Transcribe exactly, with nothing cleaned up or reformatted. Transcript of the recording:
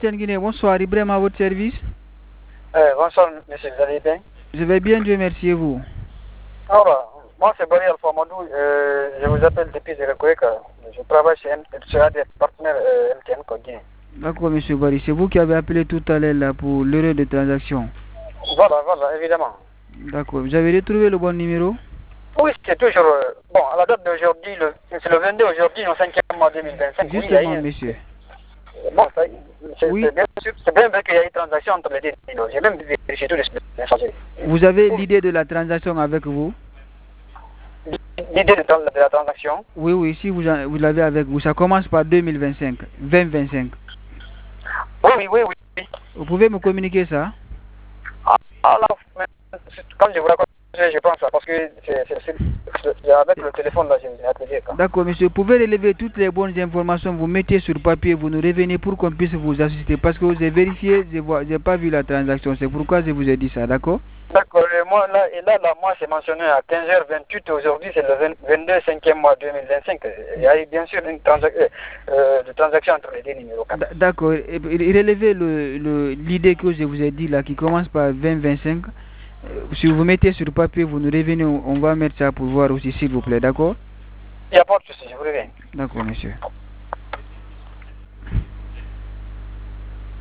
Guinée, bonsoir, Ibrahim à votre service. Euh, bonsoir, monsieur, vous allez bien? Je vais bien, Dieu merci, et vous? Alors, moi c'est Barry Alpha Madou, euh, je vous appelle depuis Zérekoeka. Je travaille chez, M- chez un des partenaires euh, M T N Guinée. D'accord, monsieur Barry, c'est vous qui avez appelé tout à l'heure là pour l'heure de transaction. Voilà, voilà, évidemment. D'accord, vous avez retrouvé le bon numéro? Oui, c'est toujours, euh, bon, à la date d'aujourd'hui, le- c'est le vingt-deux aujourd'hui, au cinquième mois deux mille vingt-cinq. Oui, il y a Justement, eu- monsieur. Bon, ça, c'est Oui. c'est bien sûr, c'est bien vrai qu'il y a eu une transaction entre les deux. J'ai même vérifié tous les messages. Vous avez l'idée de la transaction avec vous? L'idée de, de la transaction? Oui, oui, si vous, en- vous l'avez avec vous, ça commence par deux mille vingt-cinq, vingt vingt-cinq. Oui, oui, oui, oui. Vous pouvez me communiquer ça? Ah, ah, là, quand je vous raconte, je pense, parce que c'est c'est- c'est- c'est avec le téléphone là, j'ai appelé. D'accord, monsieur, vous pouvez relever toutes les bonnes informations, vous mettez sur papier, vous nous revenez pour qu'on puisse vous assister. Parce que vous avez vérifié, je n'ai pas vu la transaction, c'est pourquoi je vous ai dit ça, d'accord? D'accord, et moi là, et là, là, moi c'est mentionné à quinze heures vingt-huit, aujourd'hui c'est le vingt-deux cinquième mois deux mille vingt-cinq. Il y a eu bien sûr une transaction, euh, de transaction entre les deux numéros. D- D'accord, et- et relevez le, le, l'idée que je vous ai dit là, qui commence par vingt vingt-cinq. Euh, Si vous mettez sur papier, vous nous revenez, on on va mettre ça pour voir aussi, s'il vous plaît, d'accord? Il n'y a pas de souci, je vous reviens. D'accord, monsieur.